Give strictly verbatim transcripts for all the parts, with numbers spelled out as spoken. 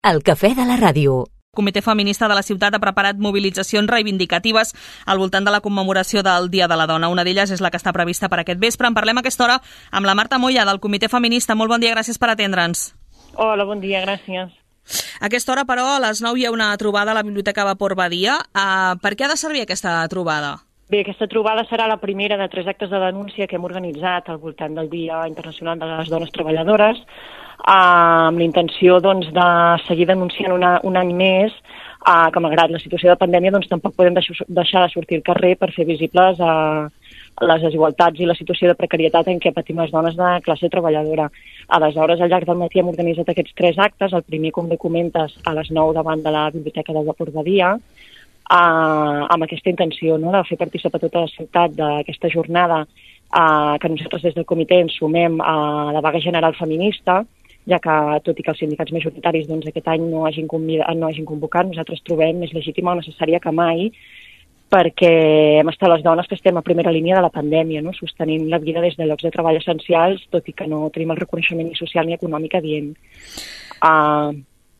El cafè de la ràdio. El Comitè Feminista de la ciutat ha preparat mobilitzacions reivindicatives al voltant de la commemoració del Dia de la Dona. Una d'elles és la que està prevista per aquest vespre. En parlem a aquesta hora amb la Marta Moya, del Comitè Feminista. Molt bon dia, gràcies per atendre'ns. Hola, bon dia, gràcies. A aquesta hora, però, a les nou hi ha una trobada a la Biblioteca Vapor Badia. Uh, per què ha de servir aquesta trobada? Bé, aquesta trobada serà la primera de tres actes de denúncia que hem organitzat al voltant del Dia Internacional de les Dones Treballadores, amb la intenció doncs, de seguir denunciant una, un any més eh, que, malgrat la situació de pandèmia, doncs, tampoc podem deixar de sortir al carrer per fer visibles eh, les desigualtats i la situació de precarietat en què patim les dones de classe treballadora. Aleshores, al llarg del matí hem organitzat aquests tres actes. El primer, com bé comentes, a les nou davant de la Biblioteca del Vapor Badia, Uh, amb aquesta intenció, no?, de fer participar tota la ciutat d'aquesta jornada uh, que nosaltres des del comitè ens sumem a la vaga general feminista, ja que, tot i que els sindicats majoritaris doncs, aquest any no hagin, convidat, no hagin convocat, nosaltres trobem més legítima o necessària que mai, perquè hem estat les dones que estem a primera línia de la pandèmia, no?, sostenint la vida des de llocs de treball essencials, tot i que no tenim el reconeixement ni social ni econòmic adient. Uh,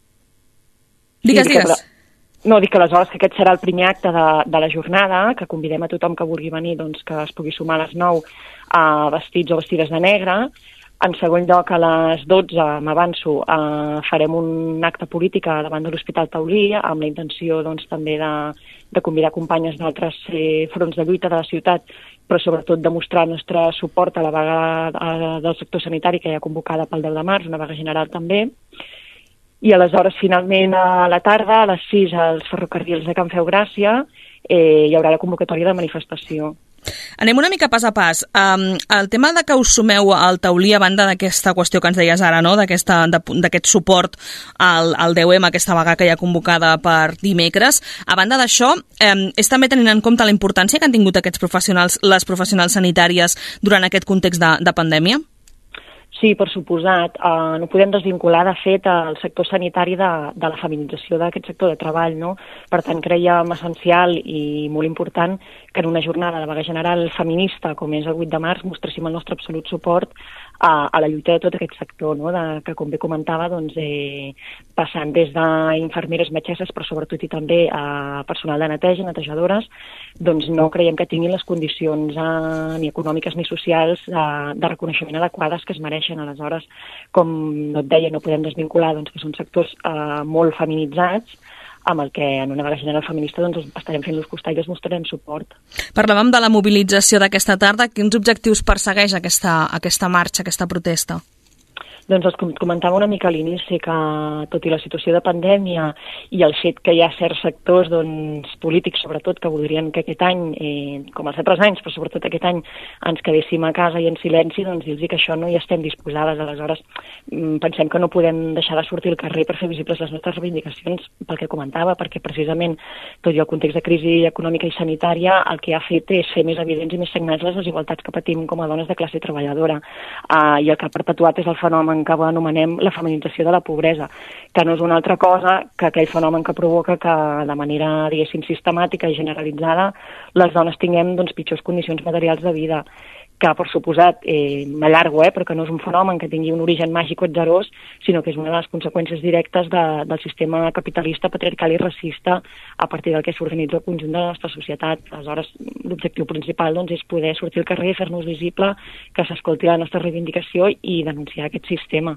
digues, sí, digues. No, dic que aleshores que aquest serà el primer acte de, de la jornada, que convidem a tothom que vulgui venir doncs, que es pugui sumar a les nou uh, vestits o vestides de negre. En segon lloc, a les dotze, m'avanço, uh, farem un acte polític davant de l'Hospital Taulí, amb la intenció doncs, també de, de convidar companyes d'altres eh, fronts de lluita de la ciutat, però sobretot de mostrar el nostre suport a la vaga uh, del sector sanitari que hi ha convocada pel deu de març, una vaga general també. I aleshores, finalment, a la tarda, a les sis, als ferrocarrils de Can Feu Gràcia, eh, hi haurà la convocatòria de manifestació. Anem una mica pas a pas. Um, el tema de que us sumeu al Taulí, a banda d'aquesta qüestió que ens deies ara, no?, d'aquest suport al, al deu eme, aquesta vaga que hi ha convocada per dimecres, a banda d'això, um, és també tenint en compte la importància que han tingut aquests professionals, les professionals sanitàries, durant aquest context de, de pandèmia? Sí, per suposat. Uh, no podem desvincular, de fet, el sector sanitari de, de la feminització d'aquest sector de treball, no? Per tant, creiem essencial i molt important que en una jornada de vaga general feminista, com és el vuit de març, mostréssim el nostre absolut suport a, a la lluita de tot aquest sector, no?, de, que, com bé comentava, doncs, eh, passant des d'infermeres, metgesses, però sobretot i també a personal de neteja, netejadores, doncs no creiem que tinguin les condicions eh, ni econòmiques ni socials eh, de reconeixement adequades que es mereixen. Aleshores, com no et deia, no podem desvincular doncs, que són sectors eh, molt feminitzats, amb el que en una vaga general feminista doncs, estarem fent los costats i els mostrarem suport. Parlàvem de la mobilització d'aquesta tarda. Quins objectius persegueix aquesta, aquesta marxa, aquesta protesta? Doncs els comentava una mica a l'inici que, tot i la situació de pandèmia i el fet que hi ha certs sectors doncs, polítics, sobretot, que voldrien que aquest any, eh, com els altres anys, però sobretot aquest any, ens quedéssim a casa i en silenci, doncs dir-los que això no hi estem disposades. Aleshores, pensem que no podem deixar de sortir al carrer per fer visibles les nostres reivindicacions, pel que comentava, perquè precisament tot i el context de crisi econòmica i sanitària el que ha fet és fer més evidents i més sagnants les desigualtats que patim com a dones de classe treballadora. Uh, I el que ha perpetuat és el fenomen que anomenem la feminització de la pobresa, que no és una altra cosa que aquell fenomen que provoca que de manera, diguéssim, sistemàtica i generalitzada les dones tinguem doncs, pitjors condicions materials de vida, que per suposat, eh, m'allargo, eh, però que no és un fenomen que tingui un origen màgic o atzarós, sinó que és una de les conseqüències directes de, del sistema capitalista, patriarcal i racista a partir del que s'organitza el conjunt de la nostra societat. Aleshores, l'objectiu principal doncs, és poder sortir al carrer i fer-nos visible, que s'escolti la nostra reivindicació i denunciar aquest sistema.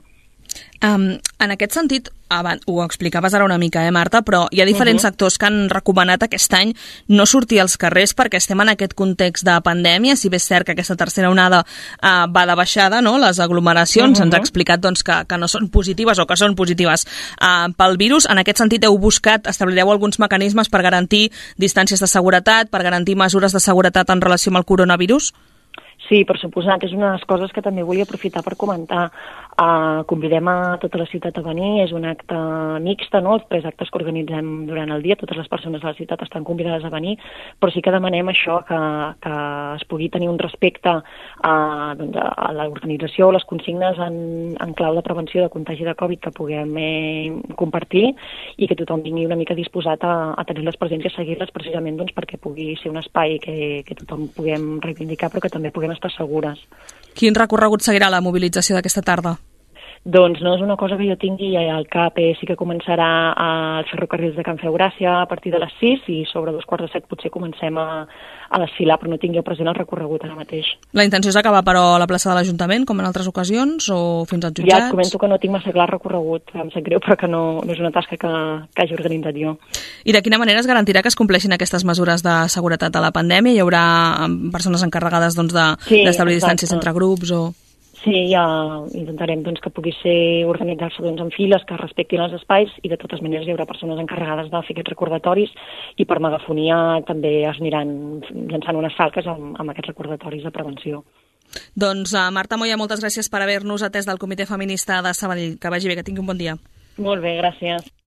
Um, en aquest sentit, abans, ho explicaves ara una mica, eh, Marta, però hi ha diferents uh-huh. sectors que han recomanat aquest any no sortir als carrers perquè estem en aquest context de pandèmia, si bé és cert que aquesta tercera onada uh, va de baixada, no?, les aglomeracions, uh-huh. ens ha explicat doncs, que, que no són positives o que són positives uh, pel virus. En aquest sentit heu buscat, establireu alguns mecanismes per garantir distàncies de seguretat, per garantir mesures de seguretat en relació amb el coronavirus? Sí, per suposat, és una de les coses que també volia aprofitar per comentar. Uh, convidem a tota la ciutat a venir, és un acte mixta, no?, els tres actes que organitzem durant el dia, totes les persones de la ciutat estan convidades a venir, però sí que demanem això, que, que es pugui tenir un respecte a, doncs, a l'organització, les consignes en, en clau de prevenció de contagi de Covid que puguem eh, compartir i que tothom vingui una mica disposat a, a tenir-les presents i a seguir-les precisament doncs, perquè pugui ser un espai que, que tothom puguem reivindicar però que també puguem estar segures. Quin recorregut seguirà la mobilització d'aquesta tarda? Doncs no és una cosa que jo tingui al cap, eh, sí que començarà als ferrocarrils de Can Feu Gràcia a partir de les sis i sobre dos quarts de set potser comencem a, a desfilar, però no tinc jo present el recorregut ara mateix. La intenció és acabar, però, a la plaça de l'Ajuntament, com en altres ocasions, o fins als jutjats? Ja et comento que no tinc massa clar el recorregut, em sap greu, però que no, no és una tasca que, que hagi organitzat jo. I de quina manera es garantirà que es compleixin aquestes mesures de seguretat de la pandèmia? Hi haurà persones encarregades doncs, d'establir sí, distàncies entre grups o...? Sí, ja intentarem doncs, que pugui ser organitzar-se doncs, en files, que respectin els espais i de totes maneres hi haurà persones encarregades de fer aquests recordatoris i per megafonia també es aniran llançant unes falques amb, amb aquests recordatoris de prevenció. Doncs uh, Marta Moya, moltes gràcies per haver-nos atès del Comitè Feminista de Sabadell. Que vagi bé, que tingui un bon dia. Molt bé, gràcies.